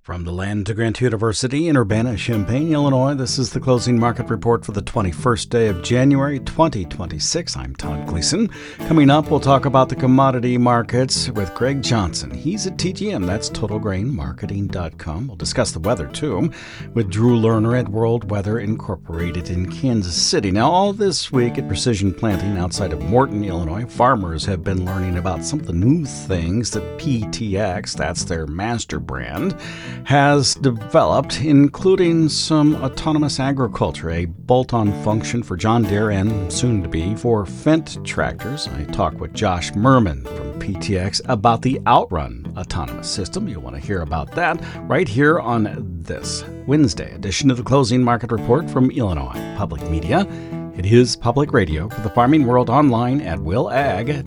From the land to Grant University in Urbana-Champaign, Illinois, this is the closing market report for the 21st day of January 2026. I'm Todd Gleason. Coming up, we'll talk about the commodity markets with Greg Johnson. He's at TGM, that's TotalGrainMarketing.com. We'll discuss the weather, too, with Drew Lerner at World Weather Incorporated in Kansas City. Now, all this week at Precision Planting outside of Morton, Illinois, farmers have been learning about some of the new things that PTx, that's their master brand, has developed, including some autonomous agriculture, a bolt-on function for John Deere and soon-to-be for Fendt tractors. I talked with Josh Merman from PTx about the Outrun autonomous system. You'll want to hear about that right here on this Wednesday edition of the Closing Market Report from Illinois Public Media. It is public radio for the farming world online at willag.org.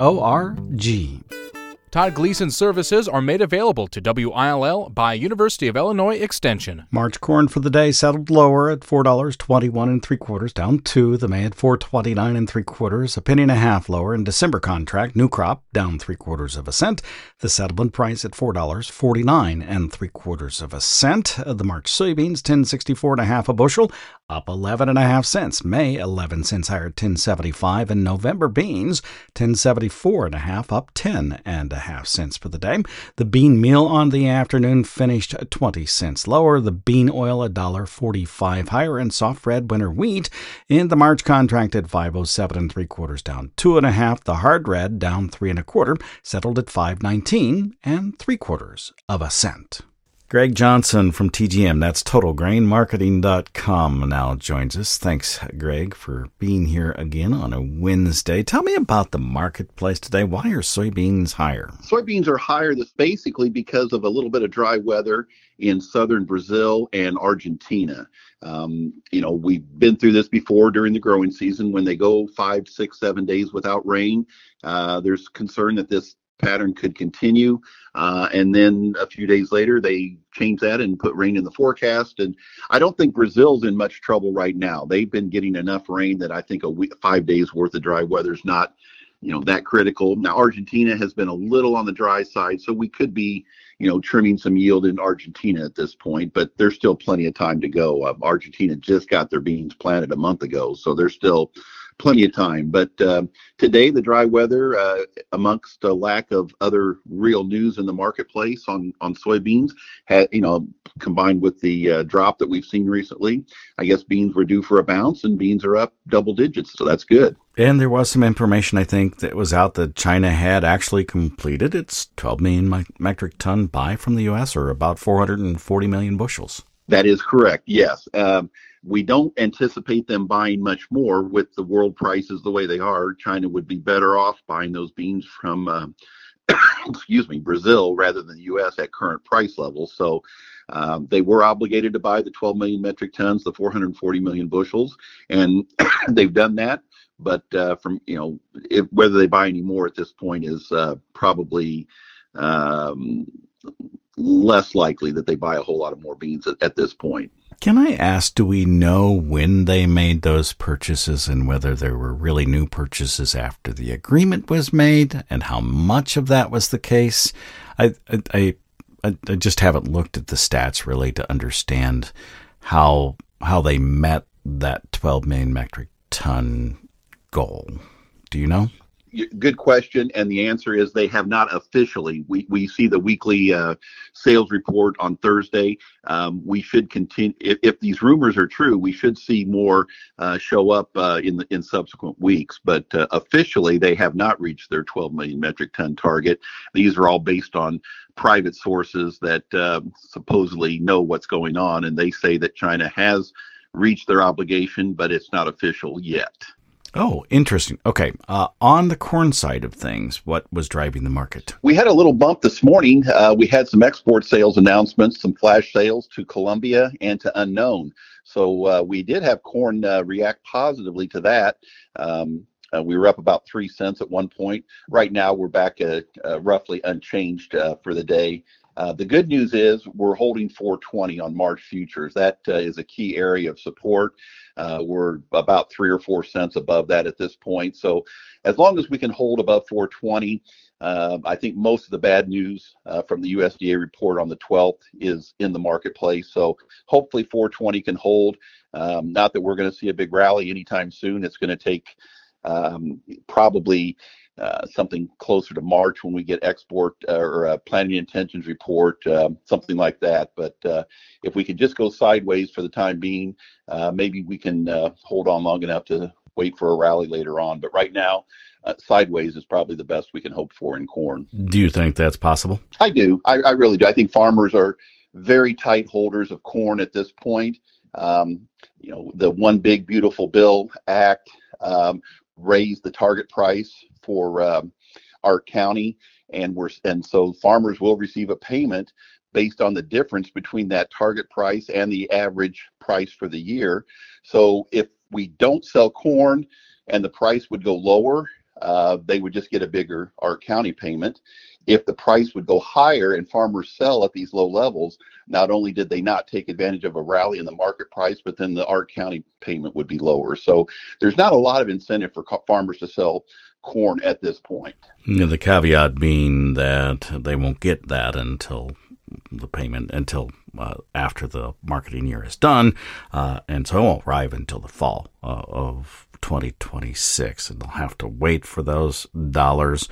Todd Gleason services are made available to WILL by University of Illinois Extension. March corn for the day settled lower at $4.21 3/4, down 2. The May at $4.29 3/4, a penny and a half lower. In December contract, new crop down 3/4 cent. The settlement price at $4.49 3/4 cent. The March soybeans 10.64 a bushel, up 11.5 cents. May 11 cents higher, 10.75, and November beans 10.74 up 10.5 cents for the day. The bean meal on the afternoon finished 20 cents lower. The bean oil $1.45 higher, and soft red winter wheat in the March contract at 5.07 3/4, down 2.5. The hard red down 3.25, settled at 5.19 3/4 cent. Greg Johnson from TGM, that's TotalGrainMarketing.com, now joins us. Thanks, Greg, for being here again on a Wednesday. Tell me about the marketplace today. Why are soybeans higher? Soybeans are higher. That's basically because of a little bit of dry weather in southern Brazil and Argentina. We've been through this before during the growing season. When they go 5, 6, 7 days without rain, there's concern that this pattern could continue, and then a few days later they change that and put rain in the forecast. And I don't think Brazil's in much trouble right now. They've been getting enough rain that I think 5 days worth of dry weather is not that critical. Now Argentina has been a little on the dry side, so we could be trimming some yield in Argentina at this point, but there's still plenty of time to go. Argentina just got their beans planted a month ago, so there's still plenty of time. But today, the dry weather, amongst a lack of other real news in the marketplace on soybeans, had combined with the drop that we've seen recently, I guess beans were due for a bounce, and beans are up double digits, so that's good. And there was some information, I think, that was out that China had actually completed its 12 million metric ton buy from the U.S., or about 440 million bushels. That is correct, yes. We don't anticipate them buying much more with the world prices the way they are. China would be better off buying those beans from, Brazil rather than the U.S. at current price levels. So they were obligated to buy the 12 million metric tons, the 440 million bushels, and they've done that. But whether they buy any more at this point is probably less likely that they buy a whole lot of more beans at this point. Can I ask, do we know when they made those purchases and whether there were really new purchases after the agreement was made, and how much of that was the case? I just haven't looked at the stats really to understand how they met that 12 million metric ton goal. Do you know? Good question, and the answer is they have not officially. We see the weekly sales report on Thursday. We should continue. If these rumors are true, we should see more show up in subsequent weeks. But officially, they have not reached their 12 million metric ton target. These are all based on private sources that supposedly know what's going on, and they say that China has reached their obligation, but it's not official yet. Oh, interesting. Okay. On the corn side of things, what was driving the market? We had a little bump this morning. We had some export sales announcements, some flash sales to Colombia and to Unknown. So we did have corn react positively to that. We were up about 3 cents at one point. Right now, we're back at roughly unchanged for the day. The good news is we're holding 420 on March futures. That is a key area of support. We're about 3 or 4 cents above that at this point. So as long as we can hold above 420, I think most of the bad news from the USDA report on the 12th is in the marketplace. So hopefully 420 can hold. Not that we're going to see a big rally anytime soon. It's going to take probably something closer to March when we get export or planting intentions report, something like that. But if we could just go sideways for the time being, maybe we can hold on long enough to wait for a rally later on. But right now, sideways is probably the best we can hope for in corn. Do you think that's possible? I do. I really do. I think farmers are very tight holders of corn at this point. The One Big Beautiful Bill Act raised the target price for our county, and so farmers will receive a payment based on the difference between that target price and the average price for the year. So if we don't sell corn and the price would go lower, they would just get a bigger Ark County payment. If the price would go higher and farmers sell at these low levels, not only did they not take advantage of a rally in the market price, but then the Ark County payment would be lower. So there's not a lot of incentive for farmers to sell corn at this point. The caveat being that they won't get that until after the marketing year is done, and so it won't arrive until the fall of 2026, and they'll have to wait for those dollars.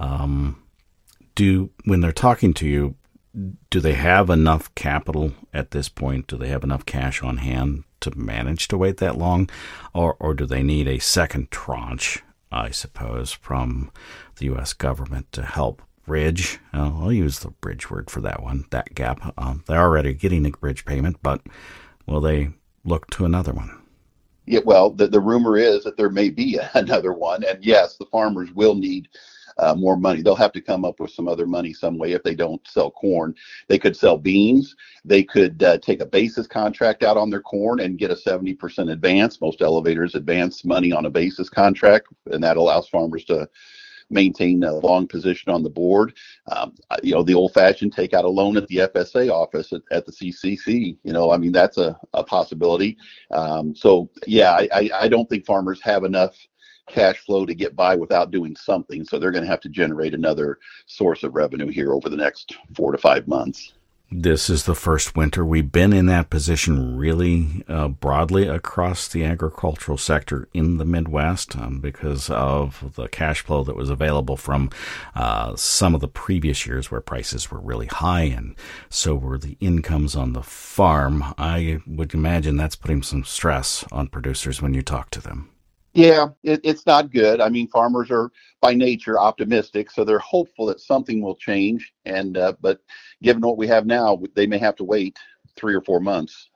When they're talking to you, do they have enough capital at this point? Do they have enough cash on hand to manage to wait that long, or do they need a second tranche, I suppose, from the U.S. government to help bridge? I'll use the bridge word for that one, that gap. They're already getting a bridge payment, but will they look to another one? Yeah, well, the rumor is that there may be another one, and yes, the farmers will need more money. They'll have to come up with some other money some way if they don't sell corn. They could sell beans. They could take a basis contract out on their corn and get a 70% advance. Most elevators advance money on a basis contract, and that allows farmers to maintain a long position on the board. The old-fashioned take out a loan at the FSA office at the CCC. That's a possibility. I don't think farmers have enough cash flow to get by without doing something. So they're going to have to generate another source of revenue here over the next 4 to 5 months. This is the first winter we've been in that position really broadly across the agricultural sector in the Midwest because of the cash flow that was available from some of the previous years where prices were really high, and so were the incomes on the farm. I would imagine that's putting some stress on producers when you talk to them. Yeah, it's not good. Farmers are by nature optimistic, so they're hopeful that something will change. But given what we have now, they may have to wait 3 or 4 months.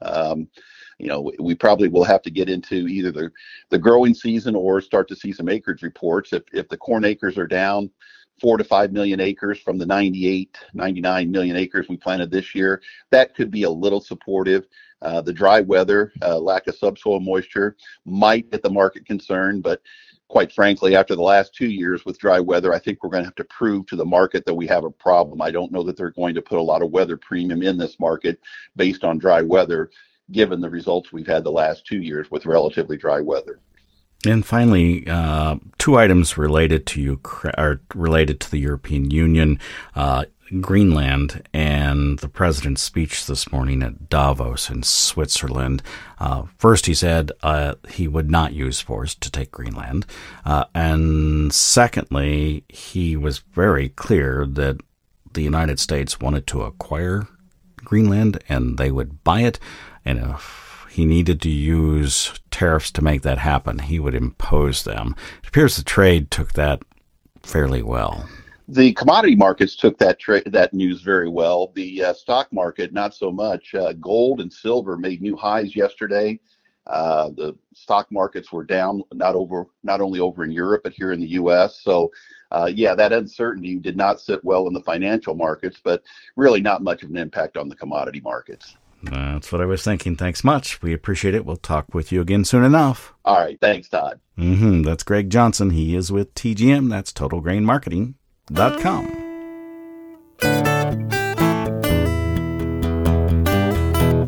We probably will have to get into either the growing season or start to see some acreage reports. If the corn acres are down 4 to 5 million acres from the 99 million acres we planted this year, that could be a little supportive. The dry weather, lack of subsoil moisture might get the market concerned, but quite frankly, after the last 2 years with dry weather, I think we're going to have to prove to the market that we have a problem. I don't know that they're going to put a lot of weather premium in this market based on dry weather, given the results we've had the last 2 years with relatively dry weather. And finally, 2 items related to the European Union, Greenland, and the president's speech this morning at Davos in Switzerland. First, he said he would not use force to take Greenland. And secondly, he was very clear that the United States wanted to acquire Greenland and they would buy it. And if he needed to use tariffs to make that happen, he would impose them. It appears the trade took that fairly well. The commodity markets took that news very well. The stock market, not so much. Gold and silver made new highs yesterday. The stock markets were down, not only over in Europe, but here in the U.S. So, that uncertainty did not sit well in the financial markets, but really not much of an impact on the commodity markets. That's what I was thinking. Thanks much. We appreciate it. We'll talk with you again soon enough. All right. Thanks, Todd. That's Greg Johnson. He is with TGM. That's TotalGrainMarketing.com.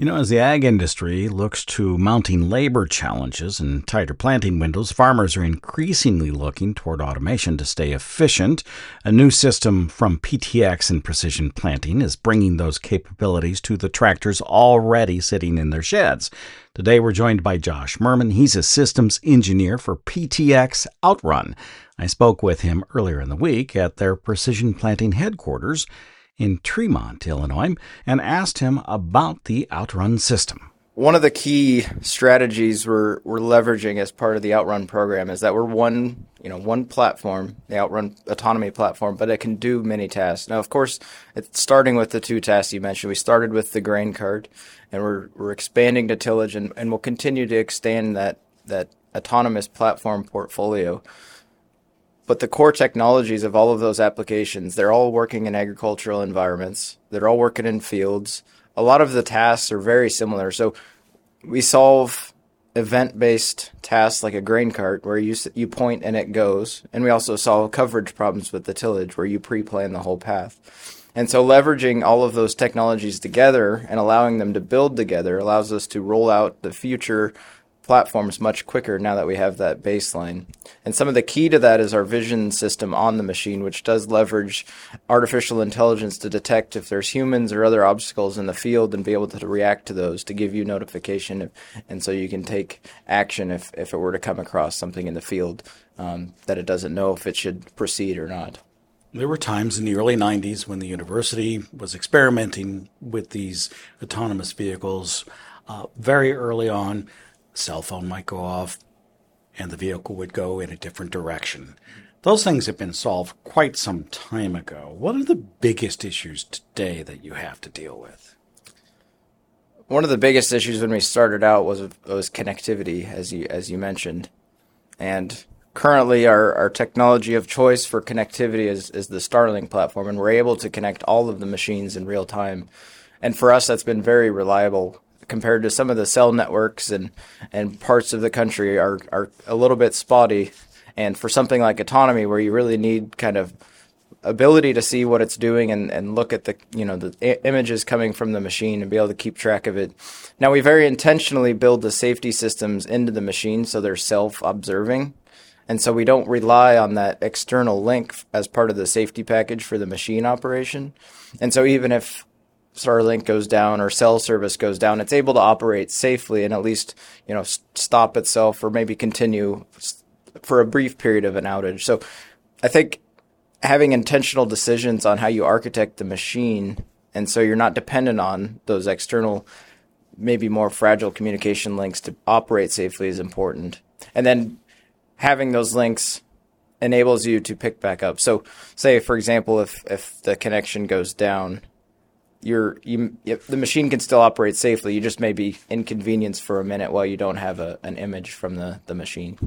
As the ag industry looks to mounting labor challenges and tighter planting windows, farmers are increasingly looking toward automation to stay efficient. A new system from PTx in Precision Planting is bringing those capabilities to the tractors already sitting in their sheds. Today we're joined by Josh Merman. He's a systems engineer for PTx Outrun. I spoke with him earlier in the week at their Precision Planting headquarters in Tremont, Illinois, and asked him about the Outrun system. One of the key strategies we're leveraging as part of the Outrun program is that we're one platform, the Outrun autonomy platform, but it can do many tasks. Now, of course, it's starting with the two tasks you mentioned. We started with the grain cart, and we're expanding to tillage, and we'll continue to extend that autonomous platform portfolio. But the core technologies of all of those applications, they're all working in agricultural environments. They're all working in fields. A lot of the tasks are very similar. So we solve event-based tasks like a grain cart where you point and it goes. And we also solve coverage problems with the tillage where you pre-plan the whole path. And so leveraging all of those technologies together and allowing them to build together allows us to roll out the future platforms much quicker now that we have that baseline. And some of the key to that is our vision system on the machine, which does leverage artificial intelligence to detect if there's humans or other obstacles in the field and be able to react to those to give you notification. And so you can take action if it were to come across something in the field that it doesn't know if it should proceed or not. There were times in the early 90s when the university was experimenting with these autonomous vehicles very early on. Cell phone might go off and the vehicle would go in a different direction. Those things have been solved quite some time ago. What are the biggest issues today that you have to deal with? One of the biggest issues when we started out was connectivity, as you mentioned. And currently our technology of choice for connectivity is the Starlink platform, and we're able to connect all of the machines in real time. And for us, that's been very reliable compared to some of the cell networks and parts of the country are a little bit spotty. And for something like autonomy, where you really need kind of ability to see what it's doing and look at the images coming from the machine and be able to keep track of it. Now, we very intentionally build the safety systems into the machine so they're self-observing. And so we don't rely on that external link as part of the safety package for the machine operation. And so even if Starlink goes down or cell service goes down, it's able to operate safely and at least, stop itself or maybe continue for a brief period of an outage. So I think having intentional decisions on how you architect the machine, and so you're not dependent on those external, maybe more fragile communication links to operate safely is important. And then having those links enables you to pick back up. So say, for example, if the connection goes down, the machine can still operate safely. You just may be inconvenienced for a minute while you don't have an image from the machine.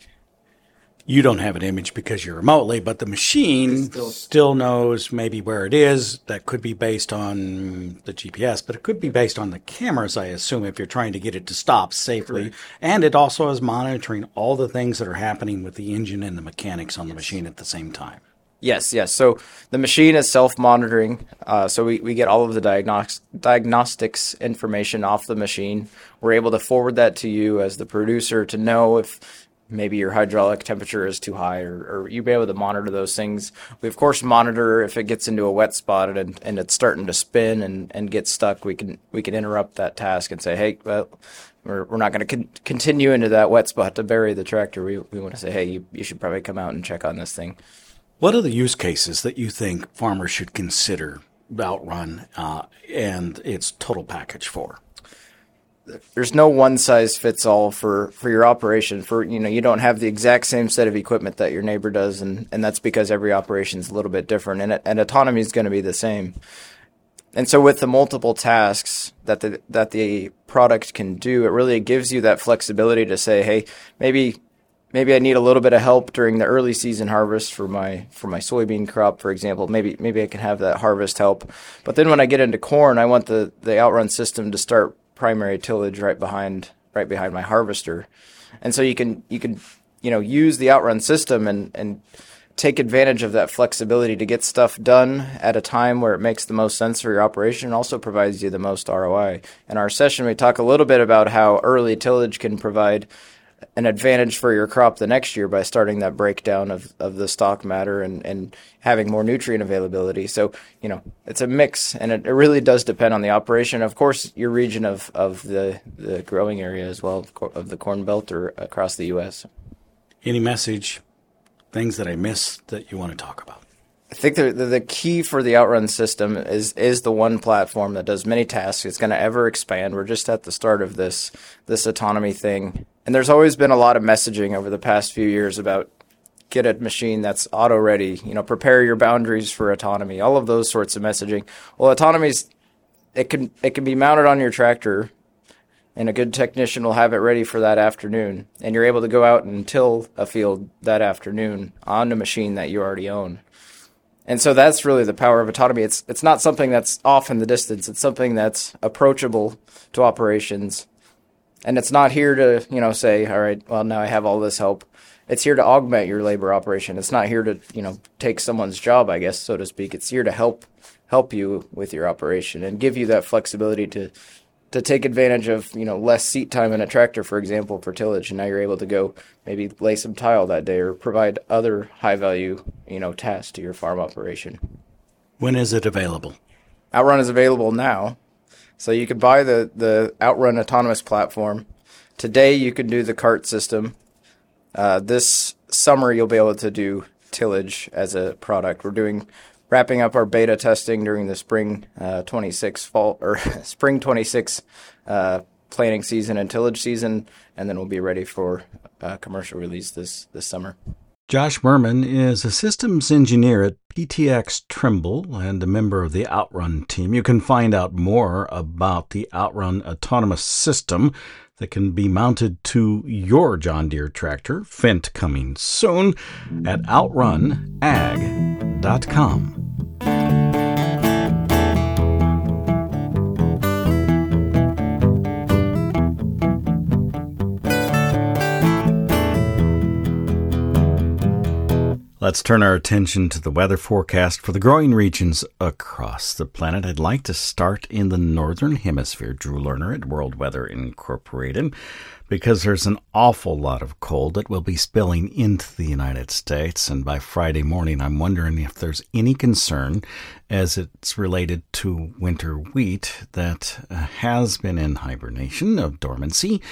You don't have an image because you're remotely, but the machine still knows maybe where it is. That could be based on the GPS, but it could be based on the cameras, I assume, if you're trying to get it to stop safely. Correct. And it also is monitoring all the things that are happening with the engine and the mechanics on the machine at the same time. Yes. So the machine is self-monitoring. So we get all of the diagnostics information off the machine. We're able to forward that to you as the producer to know if maybe your hydraulic temperature is too high, or you'll be able to monitor those things. We, of course, monitor if it gets into a wet spot and it's starting to spin and get stuck. We can interrupt that task and say, hey, well, we're not going to continue into that wet spot to bury the tractor. We want to say, hey, you should probably come out and check on this thing. What are the use cases that you think farmers should consider Outrun and its total package for? There's no one size fits all for your operation. You don't have the exact same set of equipment that your neighbor does, and that's because every operation is a little bit different, and autonomy is going to be the same. And so with the multiple tasks that the product can do, it really gives you that flexibility to say, hey, maybe I need a little bit of help during the early season harvest for my soybean crop, for example. Maybe I can have that harvest help. But then when I get into corn, I want the Outrun system to start primary tillage right behind my harvester. And so you can use the Outrun system and take advantage of that flexibility to get stuff done at a time where it makes the most sense for your operation and also provides you the most ROI. In our session, we talk a little bit about how early tillage can provide an advantage for your crop the next year by starting that breakdown of the stock matter and having more nutrient availability. So, it's a mix, and it really does depend on the operation. Of course, your region of the growing area as well, of the Corn Belt or across the U.S. Any message, things that I missed that you want to talk about? I think the key for the Outrun system is the one platform that does many tasks. It's going to ever expand. We're just at the start of this autonomy thing. And there's always been a lot of messaging over the past few years about get a machine that's auto ready, prepare your boundaries for autonomy, all of those sorts of messaging. Well, autonomy's, it can be mounted on your tractor, and a good technician will have it ready for that afternoon. And you're able to go out and till a field that afternoon on a machine that you already own. And so that's really the power of autonomy. It's not something that's off in the distance. It's something that's approachable to operations. And it's not here to, say, all right, well, now I have all this help. It's here to augment your labor operation. It's not here to, take someone's job, I guess, so to speak. It's here to help you with your operation and give you that flexibility to take advantage of, less seat time in a tractor, for example, for tillage. And now you're able to go maybe lay some tile that day or provide other high-value, tasks to your farm operation. When is it available? Outrun is available now. So you can buy the Outrun autonomous platform. Today you can do the cart system. This summer you'll be able to do tillage as a product. We're wrapping up our beta testing during the spring 26 planting season and tillage season, and then we'll be ready for commercial release this summer. Josh Merman is a systems engineer at PTx Trimble and a member of the Outrun team. You can find out more about the Outrun autonomous system that can be mounted to your John Deere tractor, Fendt coming soon, at outrunag.com. Let's turn our attention to the weather forecast for the growing regions across the planet. I'd like to start in the Northern Hemisphere, Drew Lerner at World Weather Incorporated, because there's an awful lot of cold that will be spilling into the United States. And by Friday morning, I'm wondering if there's any concern as it's related to winter wheat that has been in hibernation of dormancy,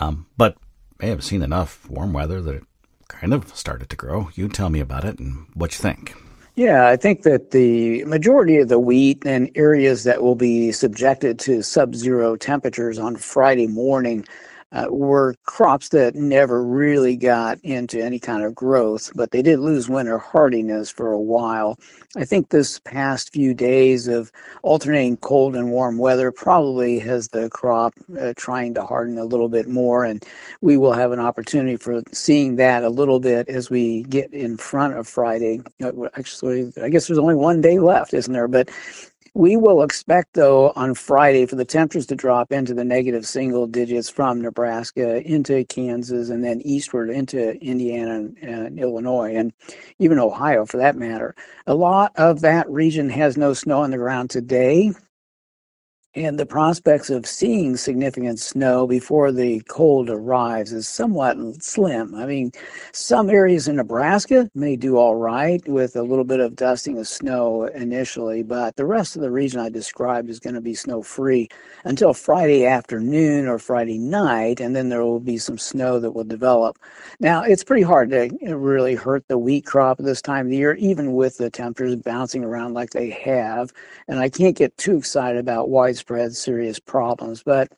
but may have seen enough warm weather that it kind of started to grow. You tell me about it and what you think. Yeah, I think that the majority of the wheat and areas that will be subjected to sub-zero temperatures on Friday morning were crops that never really got into any kind of growth, but they did lose winter hardiness for a while. I think this past few days of alternating cold and warm weather probably has the crop trying to harden a little bit more, and we will have an opportunity for seeing that a little bit as we get in front of Friday. Actually, I guess there's only one day left, isn't there? But we will expect, though, on Friday for the temperatures to drop into the negative single digits from Nebraska into Kansas and then eastward into Indiana and Illinois and even Ohio, for that matter. A lot of that region has no snow on the ground today, and the prospects of seeing significant snow before the cold arrives is somewhat slim. I mean, some areas in Nebraska may do all right with a little bit of dusting of snow initially, but the rest of the region I described is going to be snow-free until Friday afternoon or Friday night, and then there will be some snow that will develop. Now, it's pretty hard to really hurt the wheat crop at this time of the year, even with the temperatures bouncing around like they have, and I can't get too excited about widespread serious problems, but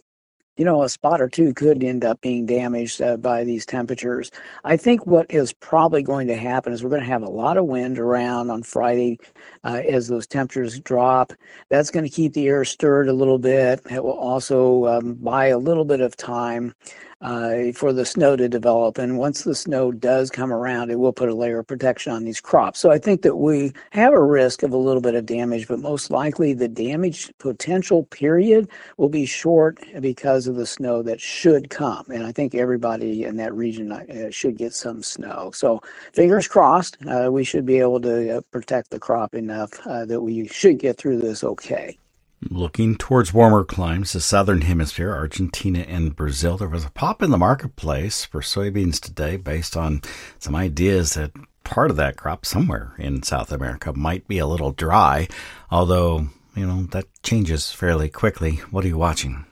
a spot or two could end up being damaged by these temperatures. I think what is probably going to happen is we're going to have a lot of wind around on Friday as those temperatures drop. That's going to keep the air stirred a little bit. It will also buy a little bit of time for the snow to develop. And once the snow does come around, it will put a layer of protection on these crops. So I think that we have a risk of a little bit of damage, but most likely the damage potential period will be short because of the snow that should come. And I think everybody in that region should get some snow. So fingers crossed, we should be able to protect the crop enough that we should get through this okay. Looking towards warmer climes, the southern hemisphere, Argentina and Brazil, there was a pop in the marketplace for soybeans today based on some ideas that part of that crop somewhere in South America might be a little dry, although, that changes fairly quickly. What are you watching?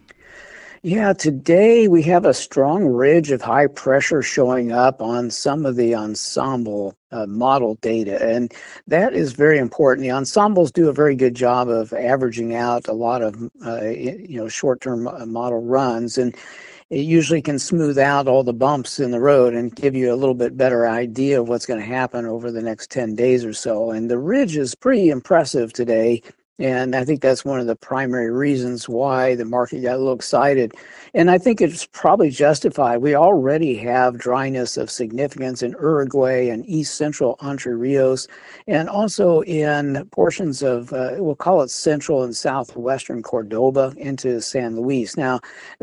Yeah, today we have a strong ridge of high pressure showing up on some of the ensemble model data, and that is very important. The ensembles do a very good job of averaging out a lot of short-term model runs, and it usually can smooth out all the bumps in the road and give you a little bit better idea of what's going to happen over the next 10 days or so. And the ridge is pretty impressive today. And I think that's one of the primary reasons why the market got a little excited. And I think it's probably justified. We already have dryness of significance in Uruguay and east central Entre Rios, and also in portions of, we'll call it central and southwestern Cordoba into San Luis. Now,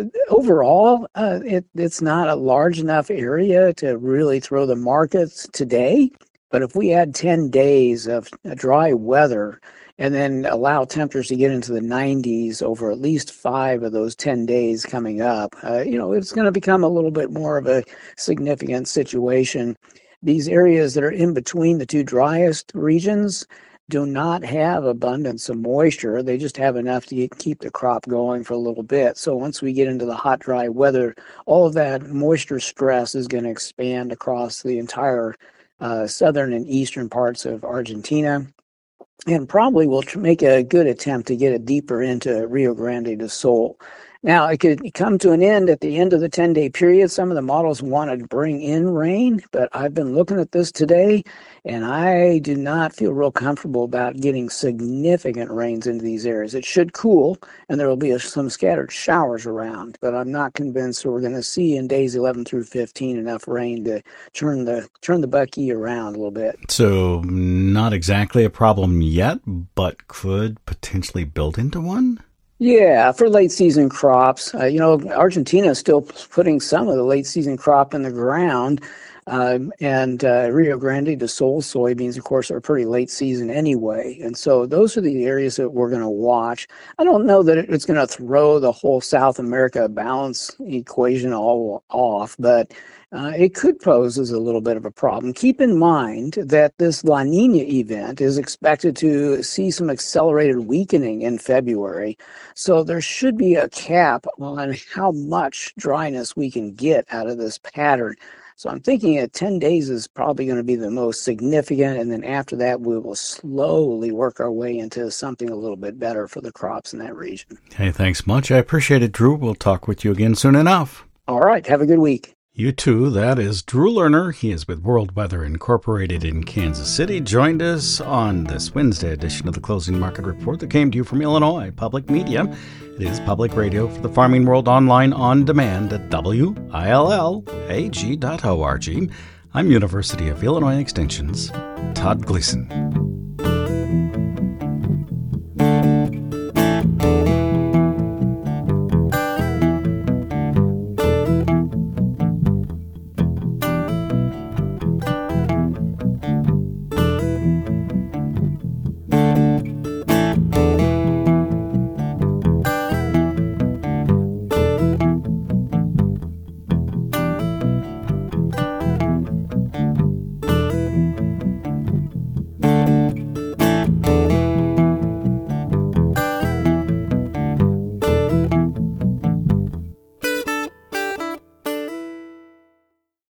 overall, it's not a large enough area to really throw the markets today. But if we had 10 days of dry weather, and then allow temperatures to get into the 90s over at least 5 of those 10 days coming up, it's going to become a little bit more of a significant situation. These areas that are in between the two driest regions do not have abundance of moisture. They just have enough to keep the crop going for a little bit. So once we get into the hot, dry weather, all of that moisture stress is going to expand across the entire southern and eastern parts of Argentina. And probably will make a good attempt to get it deeper into Rio Grande do Sul. Now, it could come to an end at the end of the 10-day period. Some of the models want to bring in rain, but I've been looking at this today, and I do not feel real comfortable about getting significant rains into these areas. It should cool, and there will be some scattered showers around, but I'm not convinced we're going to see in days 11 through 15 enough rain to turn the bucky around a little bit. So not exactly a problem yet, but could potentially build into one? Yeah, for late season crops, Argentina is still putting some of the late season crop in the ground, and Rio Grande do Sul soybeans, of course, are pretty late season anyway. And so those are the areas that we're going to watch. I don't know that it's going to throw the whole South America balance equation all off, but it could pose as a little bit of a problem. Keep in mind that this La Nina event is expected to see some accelerated weakening in February. So there should be a cap on how much dryness we can get out of this pattern. So I'm thinking that 10 days is probably going to be the most significant. And then after that, we will slowly work our way into something a little bit better for the crops in that region. Hey, thanks much. I appreciate it, Drew. We'll talk with you again soon enough. All right. Have a good week. You too. That is Drew Lerner. He is with World Weather Incorporated in Kansas City. Joined us on this Wednesday edition of the Closing Market Report that came to you from Illinois Public Media. It is public radio for the farming world online on demand at WILLAG.org. I'm University of Illinois Extension's Todd Gleason.